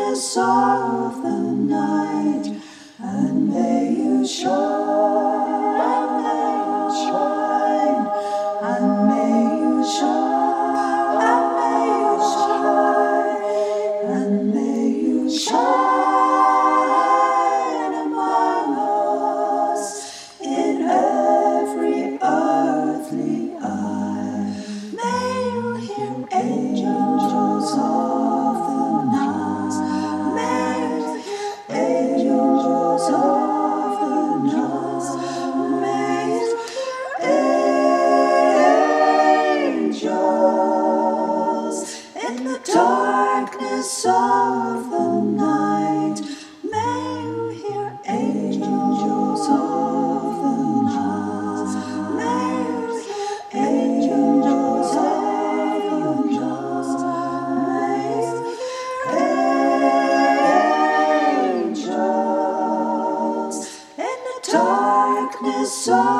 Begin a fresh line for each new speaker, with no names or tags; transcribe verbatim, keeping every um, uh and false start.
darkness of the night, and may you shine, and may you shine, and may you shine, and may you shine, and may you shine among us in every earthly eye. May you hear angels of the night. May you hear angels of the night. May you hear angels in the darkness of the night. May you hear angels of the night. May you hear angels of the night. May you hear angels in the darkness of